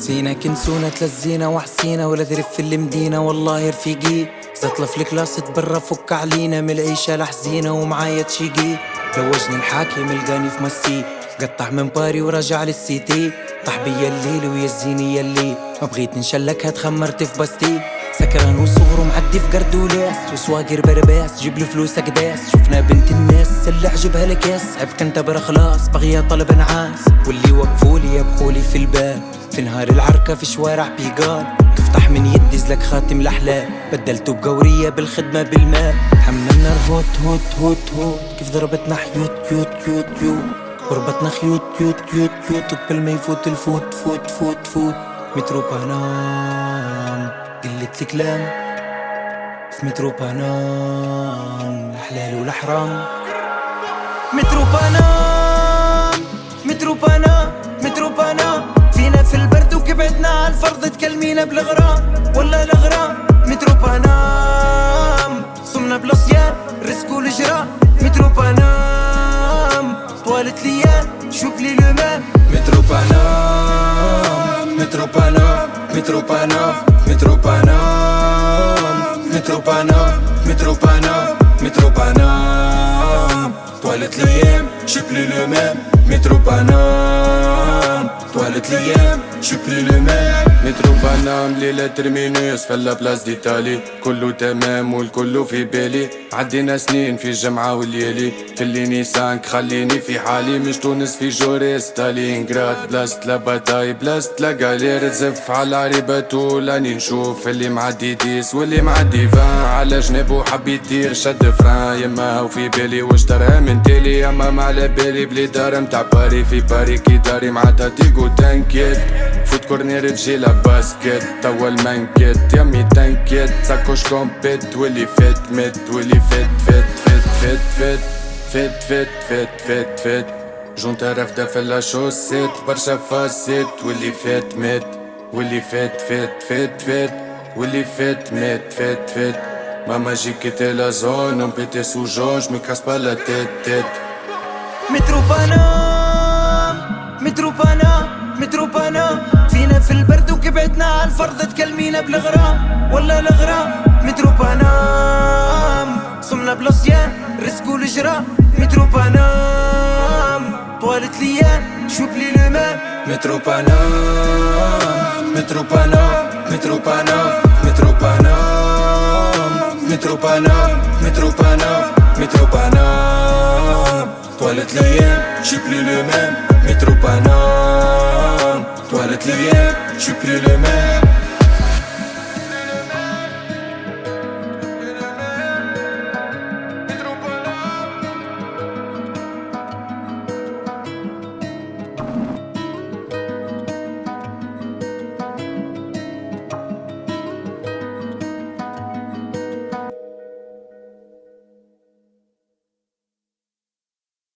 نسينا كنسونا تلزينا وحسينا ولا ترف اللي مدينا والله يا رفيقي زطلة في الكلاس تبرا فك علينا من العيشة لحزينة ومعايا تشيقي لوجني الحاكم القاني في مسي قطع من باري ورجع للسيتي طح بيا الليل ويزيني يلي ما بغيت نشلك هتخمرت في بستي سكران وصغر ومعدي في قردولاس وسواقر برباس جيب له فلوس اكداس شفنا بنت الناس اللي عجبها لكاس عبك انت برا خلاص بغيا طلب نعاس واللي وقفولي يبخولي في الباب في نهار العركة في شوارع بيقال تفتح من يدز لك خاتم الأحلام بدلته بقورية بالخدمة بالمال حملنا الهوت هوت هوت هوت كيف ضربتنا حيوت يوت يوت يوت وربطنا خيوط يوت يوت يوت وقبل ما يفوت الفوت فوت فوت فوت مترو بانام قلة الكلام في مترو بانام الحلال والحرام مترو بانام مترو بانام مترو بانام فينا في البرد وكبعدنا على الفرض تكلمينا بالغرام ولا الغرام مترو بانام صمنا بلا صيام رزق والجرام مترو بانام طوالت ليام شوف لي لمان مترو بانام مترو بانام مترو بانام مترو بانام مترو بانام مترو بانام مترو بانام طوالت ليام شوف لي لمان مترو بانام طوالت ليام شوف لي لمان مترو بانام ليلة ترمينوس فلا بلاص ديتالي كله تمام والكله في بالي عدينا سنين في الجمعة والليالي خليني سانك خليني في حالي مش تونس في جوري ستالينغراد بلاصة لا باتاي بلاصة لا غالير تزف على العريبة طول اني نشوف اللي معدي ديس واللي معدي فان على جنبو حب يطير شد فران يما هو في بالي واشترى من تيلي اما ما على بالي بلي دار متاع باري في باري كي داري مع تاتيكو تنكيت فوت كورنير تجي لا باسكت توا المنكت يمي تنكيت ساكوش كومبيت واللي فات مت واللي فات فات فات فات فات فات فات فات فات جونتا رافدة في اللاشوسيت برشا فاسيت واللي فات مت واللي فات فات فات فات واللي فات مت فات فات ماما جي كيتي لا زون on pétait sous jaune je me casse pas la tête tête مترو بانام مترو بانام مترو بانام فينا في البرد وكبعدنا على الفرض تكلمينا بالغرام ولا الغرام مترو بانام صمنا بلا صيام رزق والجرام مترو بانام طوالت ليام شوف لي لمان مترو بانام مترو بانام مترو بانام مترو بانام مترو بانام مترو بانام مترو بانام طوالت ليام شوف لي لمان مترو بانام طوالت ليام شوف لي لمان